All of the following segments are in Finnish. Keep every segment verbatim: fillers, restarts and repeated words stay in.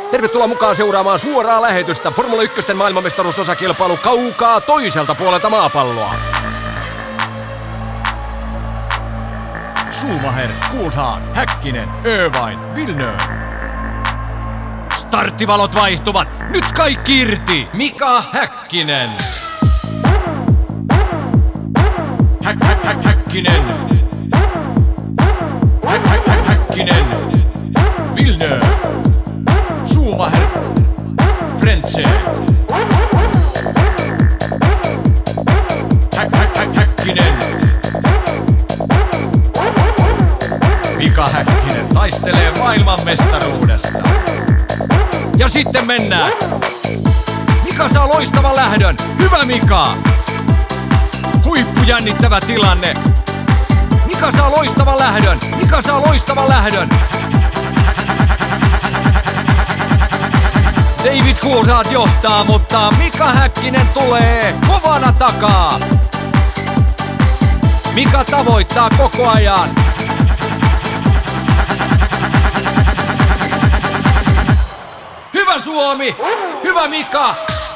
Tervetuloa mukaan seuraamaan suoraa lähetystä Formula yksi maailmanmestaruusosakilpailu kaukaa toiselta puolelta maapalloa. Schumacher, Coulthard, Häkkinen, Irvine, Villeneuve. Starttivalot vaihtuvat. Nyt kaikki irti. Mika Häkkinen. Hä, hä, hä, Häkkinen. Hä, hä, hä, Häkkinen. Villeneuve. Schumacher. Frentzen. Hä, hä, hä, Häkkinen. Mika Häkkinen taistelee maailmanmestaruudesta. Ja sitten mennään. Mika saa loistavan lähdön. Hyvä Mika! Huippujännittävä tilanne. Mika saa loistavan lähdön. Mika saa loistavan lähdön. David Coulthard johtaa, mutta Mika Häkkinen tulee kovana takaa. Mika tavoittaa koko ajan. Hyvä Suomi! Hyvä Mika!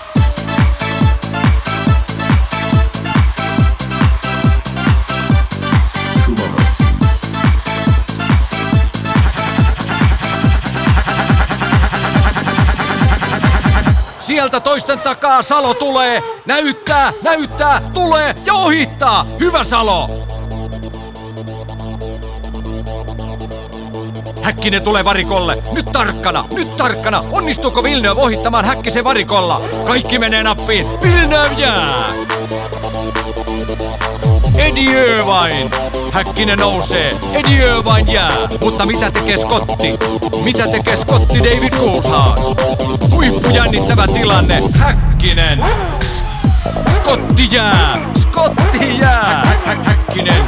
Sieltä toisten takaa Salo tulee, näyttää, näyttää, tulee ja ohittaa. Hyvä Salo! Häkkinen tulee varikolle. Nyt tarkkana, nyt tarkkana. Onnistuuko Villeneuve ohittamaan Häkkisen varikolla? Kaikki menee nappiin. Villeneuve jää! Eddie Irvine. Häkkinen nousee. Eddie Irvine jää. Mutta mitä tekee Scotti? Mitä tekee Scotti David Coulthard? Huippujännittävä tilanne. Häkkinen. Scotti jää. Scotti jää. Hä, hä, hä, Häkkinen.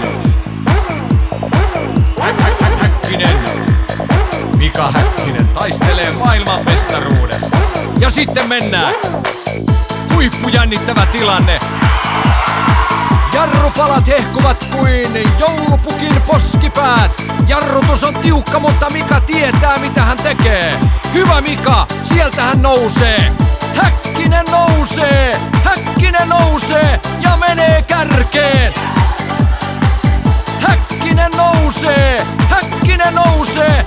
Hä, hä, hä, Häkkinen. Mika Häkkinen taistelee maailmanmestaruudesta. Ja sitten mennään. Huippujännittävä tilanne. Jarrupalat hehkuvat kuin joulupukin poskipäät. Jarrutus on tiukka, mutta Mika tietää mitä hän tekee. Hyvä Mika, sieltä hän nousee. Häkkinen nousee. Häkkinen nousee ja menee kärkeen. Häkkinen nousee. Häkkinen nousee.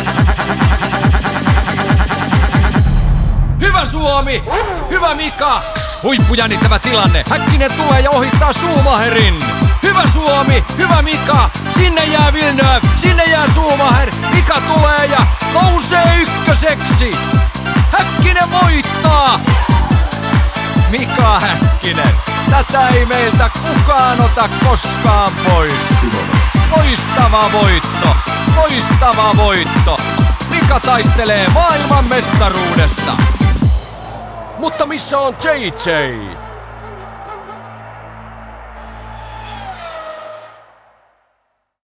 Hyvä Suomi! Hyvä Mika! Huippujännittävä tilanne. Häkkinen tulee ja ohittaa Schumacherin. Hyvä Suomi! Hyvä Mika! Sinne jää Villeneuve, sinne jää Schumacher. Mika tulee ja nousee ykköseksi. Häkkinen voittaa! Mika Häkkinen. Tätä ei meiltä kukaan ota koskaan pois. Loistava voitto! Loistava voitto! Mika taistelee maailmanmestaruudesta. Mutta missä on J J?